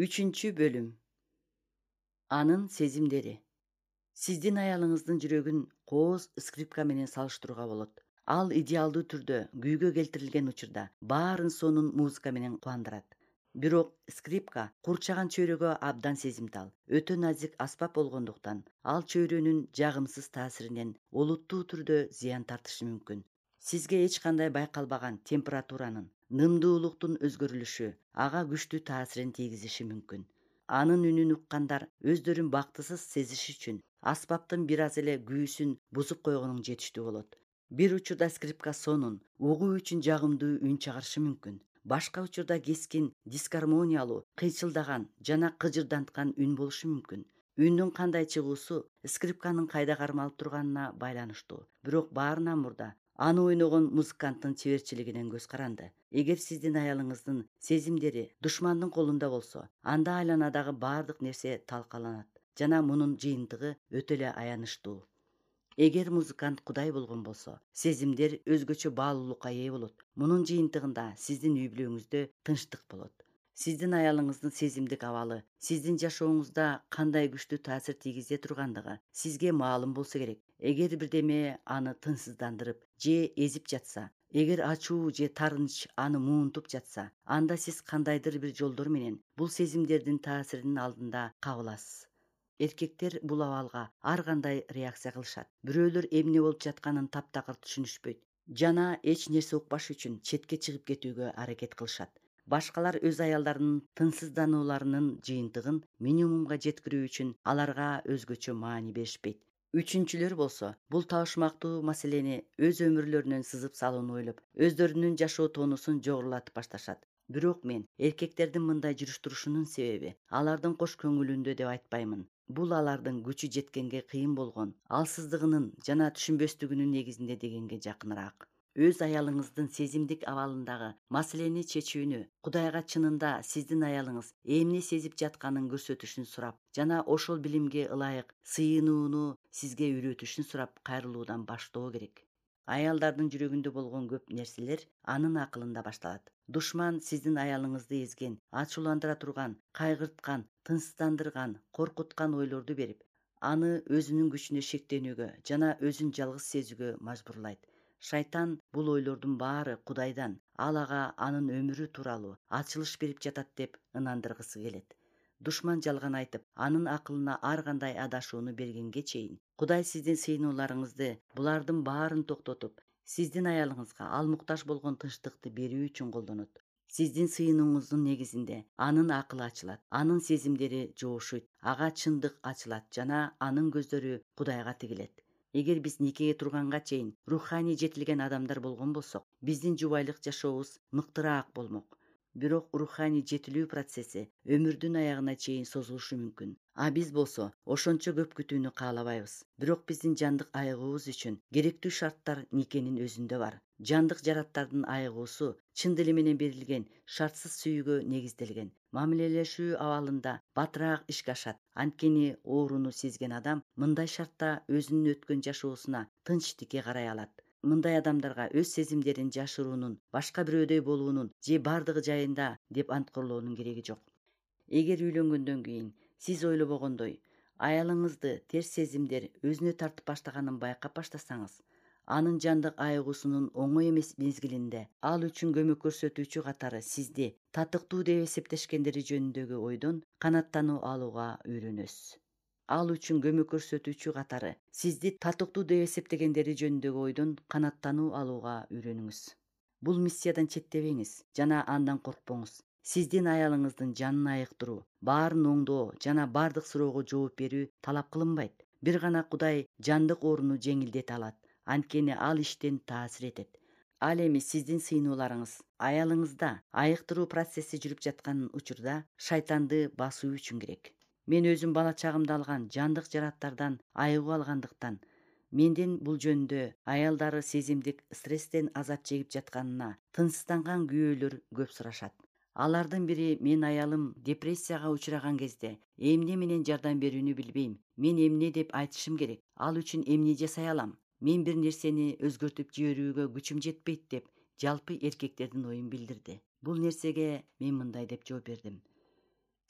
3 бөлүм. Анын сезимдери. Сиздин аялыңыздын жүрөгүн кооз скрипка менен салыштырууга болот. Ал идеалдуу түрдө күйгө келтирилген учурда баарын сонун музыка менен кубандырат. Бирок скрипка курчаган чөйрөгө абдан сезимтал, өтө назик аспап болгондуктан ал чөйрөнүн жагымсыз таасиринен олуттуу түрдө зыян тартышы мүмкүн. Сизге эч кандай байкалбаган температуранын, нымдуулуктун өзгөрүлүшү ага күчтүү таасирин тийгизиши мүмкүн. Анын үнүн уккандар өздөрүн бактысыз сезиш үчүн аспаптын бир аз эле күйүүсүн бузуп койгонуң жетиштүү болот. Бир учурда скрипка сонун, угуу үчүн жагымдуу үн чыгарышы мүмкүн. Башка учурда кескин, дисгармониялуу, кыйчылдаган жана кыжырданткан үн болушу мүмкүн. Үндүн кандай чыгуусу скрипканын кайда кармалып турганына байланыштуу. Бирок баарынан мурда аны ойногон музыканттын чеберчилигинен көз каранды. Эгер сиздин аялыңыздын сезимдери душмандын колунда болсо, анда айланадагы баардык нерсе талкаланат жана мунун жыйынтыгы өтө эле аянычтуу. Эгер музыкант Кудай болгон болсо, сезимдер өзгөчө баалуулукка ээ болот. Мунун жыйынтыгында сиздин үй бүлөңүздө тынчтык болот. Сиздин аялыңыздын сезимдик абалы сиздин жашооңузда кандай күчтүү таасир тийгизе тургандыгы сизге маалым болсо керек. Эгер бирдеме аны тынчсыздандырып же эзип жатса, эгер ачуу же тарынч аны муунтуп жатса, анда сиз кандайдыр бир жолдор менен бул сезимдердин таасиринин алдында кабыласыз. Эркектер бул абалга ар кандай реакция кылышат. Бирөөлөр эмне болуп жатканын таптакыр түшүнүшпөйт жана эч нерсе укпаш үчүн четке чыгып кетүүгө аракет кылышат. Башкалар өз аялдарынын тынчсызданууларынын жыйынтыгын минимумга жеткирүү үчүн аларга өзгөчө маани беришпейт. Үчүнчүлөр болсо бул табышмактуу маселени өз өмүрлөрүнөн сызып салууну ойлоп, өздөрүнүн жашоо тонусун жогорулатып башташат. Бирок мен эркектердин мындай жүрүш турушунун себеби алардын кош көңүлүндө деп айтпаймын. Бул алардын күчү жеткенге кыйын болгон алсыздыгынын жана түшүнбөстүгүнүн негизинде дегенге жакыныраак. Өз аялыңыздын сезимдик абалындагы маселени чечүүнү Кудайга чынында сиздин аялыңыз эмне сезип жатканын көрсөтүшүн сурап жана ошол билимге ылайык сыйынууну сизге үйрөтүшүн сурап кайрылуудан баштоо керек. Аялдардын жүрөгүндө болгон көп нерселер анын акылында башталат. Душман сиздин аялыңызды эзген, ачууландыра турган, кайгырткан, тынчсыздандырган, коркуткан ойлорду берип, аны өзүнүн күчүнө шектенүүгө жана өзүн жалгыз сезүүгө мажбурлайт. Шайтан бул ойлордун баары Кудайдан, ал ага анын өмүрү тууралуу ачылыш берип жатат деп ынандыргысы келет. Душман жалган айтып, анын акылына ар кандай адашууну бергенге чейин Кудай сиздин сыйынууларыңызды булардын баарын токтотуп, сиздин аялыңызга ал муктаж болгон тынчтыкты берүү үчүн колдонот. Сиздин сыйынууңуздун негизинде анын акылы ачылат, анын сезимдери жоошуйт, ага чындык ачылат жана анын көздөрү Кудайга тигилет. Эгер биз никеге турганга чейин руханий жетилген адамдар болгон болсок, биздин жубайлык жашообуз мыктыраак болмок. Бирок руханий жетилүү процесси өмүрдүн аягына чейин созулушу мүмкүн. А биз болсо ошончо көп күтүүнү каалабайбыз. Бирок биздин жандык айыгуубуз үчүн керектүү шарттар никенин өзүндө бар. Жандык жараттардын айыгуусу чын дили менен берилген шартсыз сүйүүгө негизделген. Мамилелешүү абалында батыраак ишке ашат. Анткени ооруну сезген адам мындай шартта өзүнүн өткөн жашоосуна тынчтикке карай алат. Мындай адамдарга өз сезимдерин жашыруунун, башка бирөөдөй болуунун же бардыгы жайында деп анткорлоонун кереги жок. Эгер үйлөнгөндөн кийин сиз ойлобогондой аялыңызды терс сезимдер өзүнө тартып баштаганын байкап баштасаңыз, анын жандык айыгуусунун оңой эмес мезгилинде ал үчүн көмөк көрсөтүүчү катары сизди татыктуу деп эсептешкендери жөнүндөгү ойдон канаттануу алууга үйрөнөсүз. Ал үчүн көмөк көрсөтүүчү катары сизди татыктуу деп эсептегендери жөнүндөгү ойдон канаттануу алууга үйрөнүңүз. Бул миссиядан четтебеңиз жана андан коркпоңуз. Сиздин аялыңыздын жанын айыктыруу, баарын оңдоо жана бардык суроого жооп берүү талап кылынбайт. Бир гана Кудай жандык ооруну жеңилдете алат, анткени ал иштен таасир этет. Ал эми сиздин сыйынууларыңыз аялыңызда айыктыруу процесси жүрүп жаткан учурда шайтанды басуу үчүн керек. Мен өзүм бала чагымда алган жандык жараттардан айыгуу алгандыктан менден бул жөнүндө аялдары сезимдик стресстен азап чегип жатканына тынчсызданган күйөөлөр көп сурашат. Алардын бири мен аялым депрессияга учураган кезде эмне менен жардам берүүнү билбейм. Мен эмне деп айтышым керек? Ал үчүн эмне жасай алам? Мен бир нерсени өзгөртүп жиберүүгө күчүм жетпейт деп жалпы эркектердин оюн билдирди. Бул нерсеге мен мындай деп жооп бердим.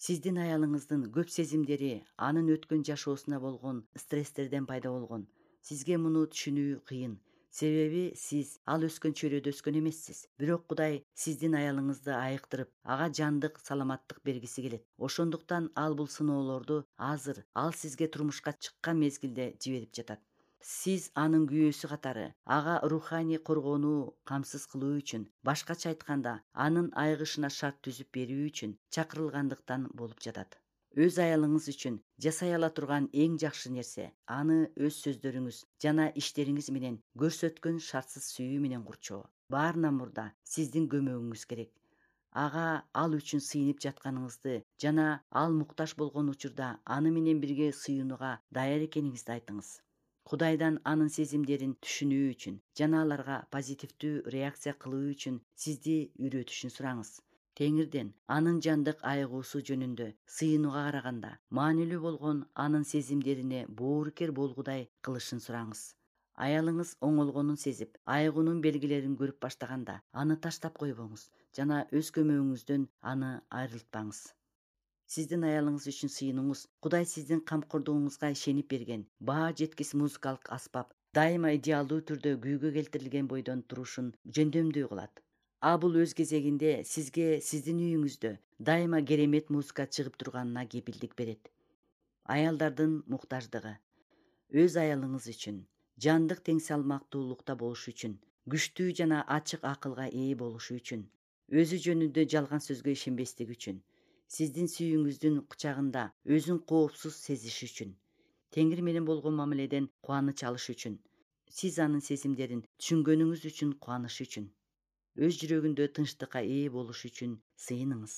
Сиздин аялыңыздын көп сезимдери анын өткөн жашоосуна болгон стресстерден пайда болгон. Сизге муну түшүнүү кыйын. Себеби сиз ал өскөн чөйрөдө өскөн эмессиз. Бирок Кудай сиздин аялыңызды айыктырып, ага жандык саламаттык бергиси келет. Ошондуктан ал бул сыноолорду азыр ал сизге турмушка чыккан мезгилде жиберип жатат. Сиз анын күйөөсү катары ага руханий коргонуу камсыз кылуу үчүн, башкача айтканда, анын айыгышына шарт түзүп берүү үчүн чакырылгандыктан болуп жатат. Өз аялыңыз үчүн жасай ала турган эң жакшы нерсе аны өз сөздөрүңүз жана иштериңиз менен көрсөткөн шартсыз сүйүү менен курчоо. Баарынан мурда сиздин көмөгүңүз керек. Ага ал үчүн сыйынып жатканыңызды жана ал муктаж болгон учурда аны менен бирге сыйынууга даяр экениңизди айтыңыз. Кудайдан анын сезимдерин түшүнүү үчүн жана аларга позитивдүү реакция кылуу үчүн сизди үйрөтүшүн сураңыз. Теңирден анын жандык айыгуусу жөнүндө сыйынууга караганда маанилүү болгон анын сезимдерине боорукер болгудай кылышын сураңыз. Аялыңыз оңолгонун сезип, айыгуунун белгилерин көрүп баштаганда аны таштап койбоңуз жана өз көмөгүңүздөн аны айрылтпаңыз. Сиздин аялыңыз үчүн сыйынуңуз Кудай сиздин камкордугуңузга ишенип берген баа жеткис музыкалык аспап дайыма идеалдуу түрдө күйгө келтирилген бойдон турушун жөндөмдүү кылат. А бул өз кезегинде сизге сиздин үйүңүздө дайыма керемет музыка чыгып турганына кепилдик берет. Аялдардын муктаждыгы. Өз аялыңыз үчүн жандык тең салмактуулукта болуш үчүн, күчтүү жана ачык акылга ээ болушу үчүн, өзү жөнүндө жалган сөзгө ишенбестиги үчүн, сиздин сүйүүңүздүн кучагында өзүн коопсуз сезиш үчүн, Теңир менен болгон мамиледен кубаныч алыш үчүн, сиз анын сезимдерин түшүнгөнүңүз үчүн кубаныш үчүн, өз жүрөгүндө тынчтыкка ээ болуш үчүн сыйыныңыз.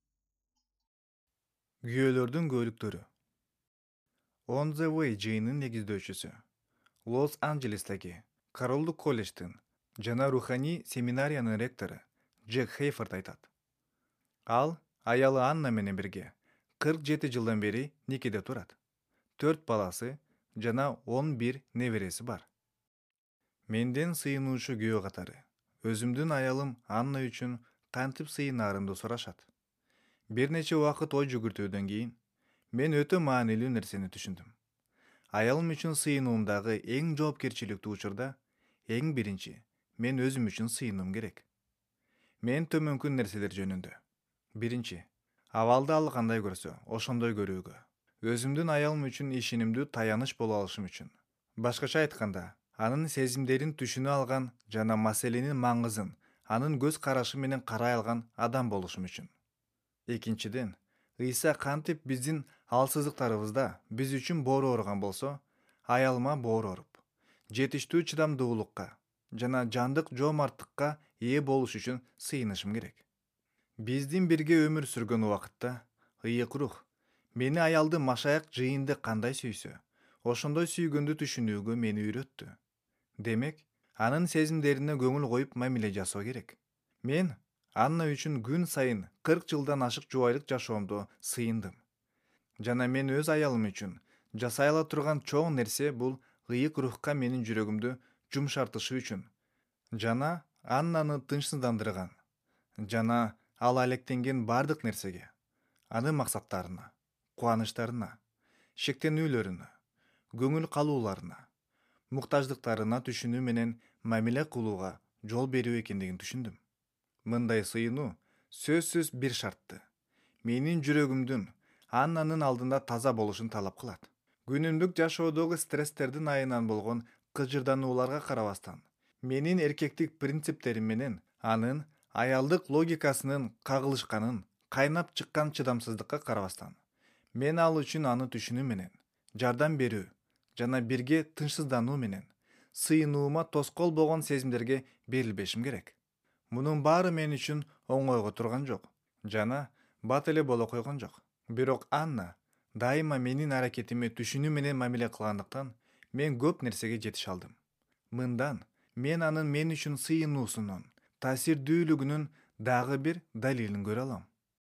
Күйөөлөрдүн көөлүктөрү. On the Way жыйынын негиздөөчүсү, Лос-Анджелестеги Королдук колледждин жана руханий семинариянын ректору Джек Хейфорд айтат. Ал аялы Анна менен бирге 47 жылдан бери никеде турат. 4 баласы жана 11 небереси бар. Менден сыйынуучу күйөө катары өзүмдүн аялым Анна үчүн кантип сыйынаарымды сурашат. Бир нече убакыт ой жүгүртүүдөн кийин мен өтө маанилүү нерсени түшүндүм. Аялым үчүн сыйынуумдагы эң жоопкерчиликтүү учурда эң биринчи мен өзүм үчүн сыйынуум керек. Мен төмөнкү нерселер жөнүндө. Биринчи, абалды ал кандай көрсө, ошондой көрүүгө. Өзүмдүн аялым үчүн ишенимдүү таяныч боло алышым үчүн. Башкача айтканда, анын сезимдерин түшүнө алган жана маселенин маңызын анын көз карашы менен карай алган адам болушум үчүн. Экинчиден, Ыйса кантип биздин алсыздыктарыбызда биз үчүн боору ооруган болсо, аялыма боору ооруп, жетиштүү чыдамдуулукка жана жандык жоомарттыкка ээ болуш үчүн сыйынышым керек. Биздин бирге өмүр сүргөн убакытта ыйык рух мени аялды машаяк жыйынды кандай сүйсө, ошондой сүйгөндү түшүнүүгө мени үйрөттү. Демек, анын сезимдерине көңүл коюп мамиле жасоо керек. Мен Анна үчүн күн сайын 40 жылдан ашык жубайлык жашоомду сыйындым. Жана мен өз аялым үчүн жасай ала турган чоң нерсе бул ыйык рухка менин жүрөгүмдү жумшартышы үчүн жана Аннаны тынчсыздандырган жана ал алектенген бардык нерсеге, анын максаттарына, кубанычтарына, шектенүүлөрүнө, көңүл калууларына, муктаждыктарына түшүнүү менен мамиле кылууга жол берүү экендигин түшүндүм. Мындай сыйынуу сөзсүз бир шартты. Менин жүрөгүмдүн Аннанын алдында таза болушун талап кылат. Күнүмдүк жашоодогу стресстердин айынан болгон кыжырданууларга карабастан, менин эркектик принциптерим менен анын аялдык логикасынын кагылышканын, кайнап чыккан чыдамсыздыкка карабастан, мен ал үчүн аны түшүнүү менен, жардам берүү жана бирге тынчсыздануу менен сыйынуума тоскоол болгон сезимдерге берилбешим керек. Мунун баары мен үчүн оңойго турган жок жана бат эле боло койгон жок. Бирок Анна дайыма менин аракетиме түшүнүү менен мамиле кылгандыктан мен көп нерсеге жетише алдым. Мындан мен анын мен үчүн сыйынуусунун таасирдүүлүгүнүн дагы бир далилин көрө алам.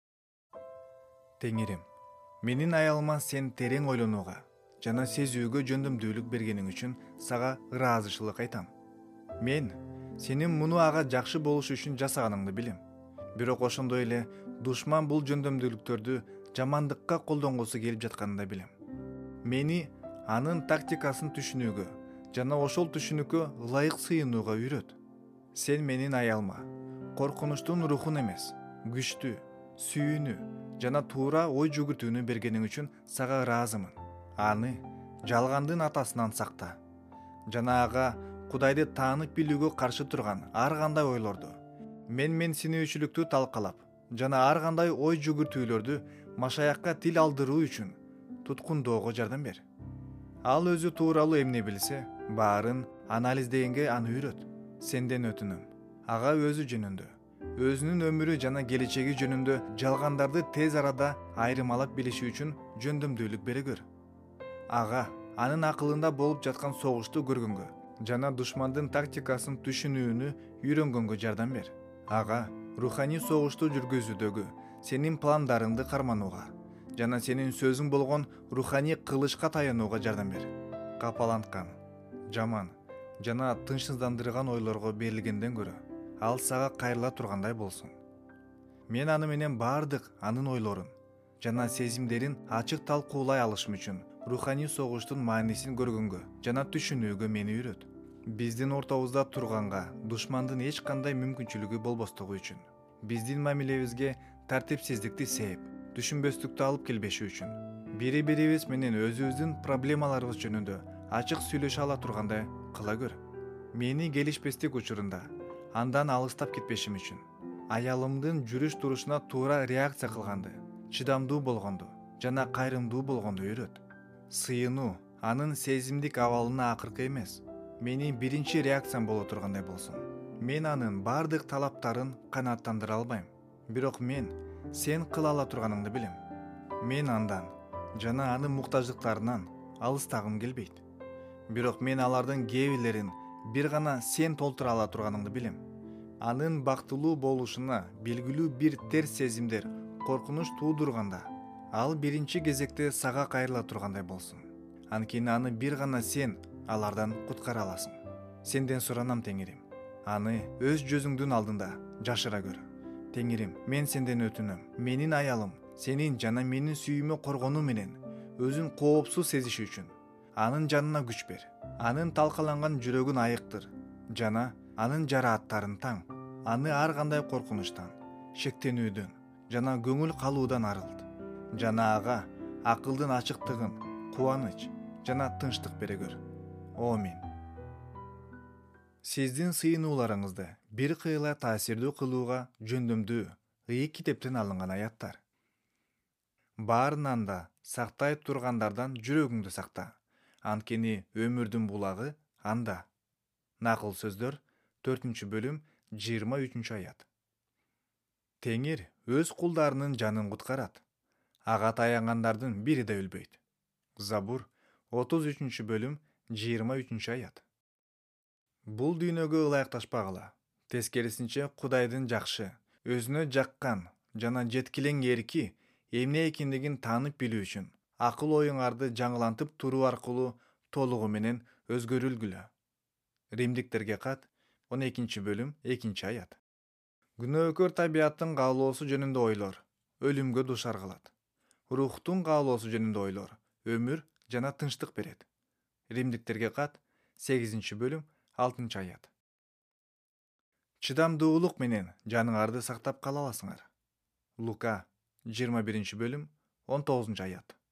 Теңирим, менин аялыма сен терең ойлонууга жана сезүүгө жөндөмдүүлүк бергениң үчүн сага ыраазычылык айтам. Мен сенин муну ага жакшы болуш үчүн жасаганыңды билем. Бирок ошондой эле душман бул жөндөмдүүлүктөрдү жамандыкка колдонгусу келип жатканын да билем. Мени анын тактикасын түшүнүүгө жана ошол түшүнүккө ылайык сыйынууга үйрөт. Сен менин аялыма коркунучтун рухун эмес, күчтүү, сүйүүнү жана туура ой жүгүртүүнү бергениң үчүн сага ыраазымын. Аны жалгандын атасынан сакта жана ага Кудайды таанып билүүгө каршы турган ар кандай ойлорду, менсинүүчүлүктү талкалап жана ар кандай ой жүгүртүүлөрдү машаякка тил алдыруу үчүн туткундоого жардам бер. Ал өзү тууралуу эмне билсе, баарын анализдегенге аны үйрөт. Сенден өтүнөм. Ага өзү жөнүндө, өзүнүн өмүрү жана келечеги жөнүндө жалгандарды тез арада айырмалап билиши үчүн жөндөмдүүлүк бере көр. Ага анын акылында болуп жаткан согушту көргөнгө жана душмандын тактикасын түшүнүүнү үйрөнгөнгө жардам бер. Ага руханий согушту жүргүзүүдөгү сенин пландарыңды карманууга жана сенин сөзүң болгон руханий кылычка таянууга жардам бер. Капаланткан, жаман жана тынчсыздандырган ойлорго берилгенден көрө ал сага кайрыла тургандай болсун. Мен аны менен баардык анын ойлорун жана сезимдерин ачык талкуулай алышым үчүн руханий согуштун маанисин көргөнгө жана түшүнүүгө мени үйрөт. Биздин ортобузда турганга душмандын эч кандай мүмкүнчүлүгү болбостугу үчүн, биздин мамилебизге тартипсиздикти сээп, түшүнбөстүктү алып келбеши үчүн, бири-бирибиз менен өзүбүздүн проблемаларыбыз жөнүндө ачык сүйлөшө ала тургандай кыла көр. Мени келишпестик учурунда андан алыстап кетпешим үчүн, аялымдын жүрүш турушуна туура реакция кылганды, чыдамдуу болгонду жана кайрымдуу болгонду үйрөт. Сыйынуу анын сезимдик абалына акыркы эмес, менин биринчи реакциям боло тургандай болсун. Мен анын баардык талаптарын канааттандыра албайм, бирок мен сен кыла ала турганыңды билем. Мен андан жана анын муктаждыктарынан алыстагым келбейт, бирок мен алардын кээ бирлерин бир гана сен толтура ала турганыңды билем. Анын бактылуу болушуна белгилүү бир терс сезимдер коркунуч туудурганда, ал биринчи кезекте сага кайрыла тургандай болсун. Анткени аны бир гана сен алардан куткара аласың. Сенден суранам, Теңирим, аны өз жүзүңдүн алдында жашыра көр. Теңирим, мен сенден өтүнөм. Менин аялым сенин жана менин сүйүүмө коргонуу менен өзүн коопсуз сезиши үчүн анын жанына күч бер. Анын талкаланган жүрөгүн айыктыр жана анын жарааттарын таң. Аны ар кандай коркунучтан, шектенүүдөн жана көңүл калуудан арылт. Жана ага акылдын ачыктыгын, кубаныч жана тынчтык бере көр. Амин. Сиздин сыйынууларыңызды бир кыйла таасирдүү кылууга жөндөмдүү ыйык китептен алынган аяттар. Баарынан да сактай тургандардан жүрөгүңдү сакта, анткени өмүрдүн булагы анда. Накыл сөздөр 4-бөлүм 23-аят. Теңир өз кулдарынын жанын куткарат. Ага таянгандардын бири да өлбөйт. Забур 33-бөлүм 23-аят. Бул дүйнөгө ылайыкташпагыла. Тескерисинче Кудайдын жакшы, өзүнө жаккан жана жеткилең эрки эмне экендигин таанып билүү үчүн акыл оюңарды жаңылантып туруу аркылуу толугу менен өзгөрүлгүлө. Римдиктерге кат 12-бөлүм 2-аят. Күнөөкөр табияттын каалоосу жөнүндө ойлор өлүмгө душар кылат. Рухтун каалоосу жөнүндө ойлор өмүр жана тынчтык берет. Римдиктерге кат 8-бөлүм 6-аят. Чыдамдуулук менен жаныңарды сактап кала аласыңар. Лука 21-бөлүм 19-аят.